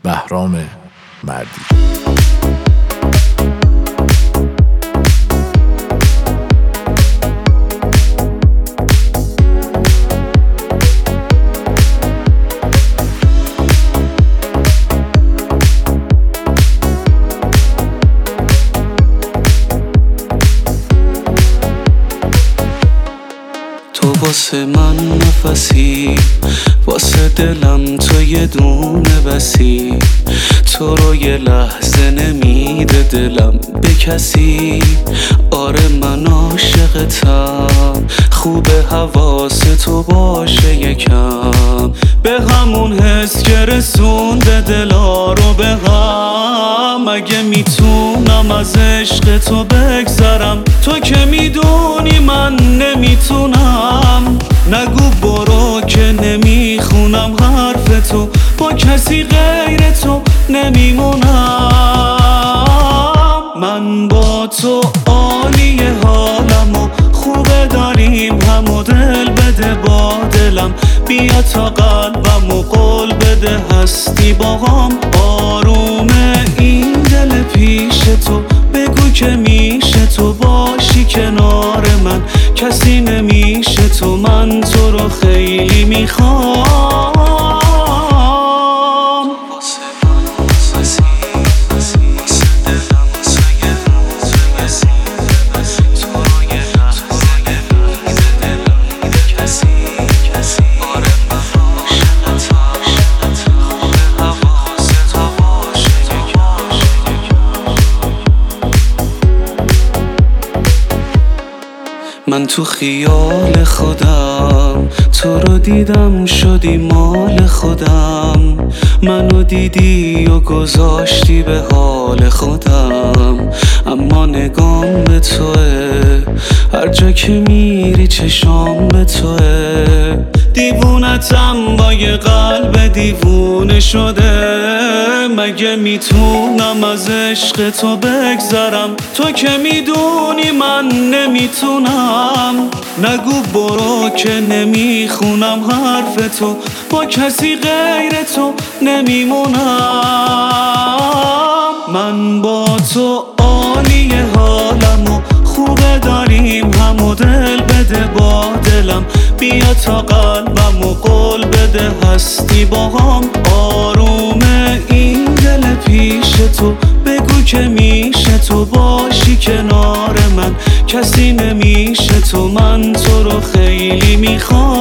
بهرام مردی. تو واسه من نفسی، واسه دلم تو یه دونه بسی. تو رو یه لحظه نمیده دلم به کسی. آره من عاشقتم، خوبه حواس تو باشه یکم به همون حس که رسونده دلا رو به هم. اگه میتونم از عشق تو بگذرم، تو که میدونی من نمیتونم. نگو برو که نمیخونم حرف تو، با کسی غیر تو نمیمونم. من با تو عالیه حالم و خوبه داریم همو دل بده با دلم. بیا تا قلبم و قول بده هستی با هم. آرومه این دل پیش تو، بگو که میشه تو باشی کنار من. کسی نمیشه تو، من تو رو خیلی میخوام. من تو خیال خودم تو رو دیدم، شدی مال خودم. منو دیدی و گذاشتی به حال خودم. اما نگام به توه، هر جا که میری چشام به توه. دیوونتم با یه قلب دیوونه شده. مگه میتونم از عشق تو بگذرم، تو که میدونی من نمیتونم. نگو برو که نمیخونم حرف تو، با کسی غیر تو نمیمونم. من با تو عالیه حالم و خوبه داریم همو دل بده با دلم. بیا تا قلبم و قول بده هستی با هم. آرومه این دل پیش تو، بگو که میشه تو باشی کنار من. کسی نمیشه تو، من تو رو خیلی میخوام.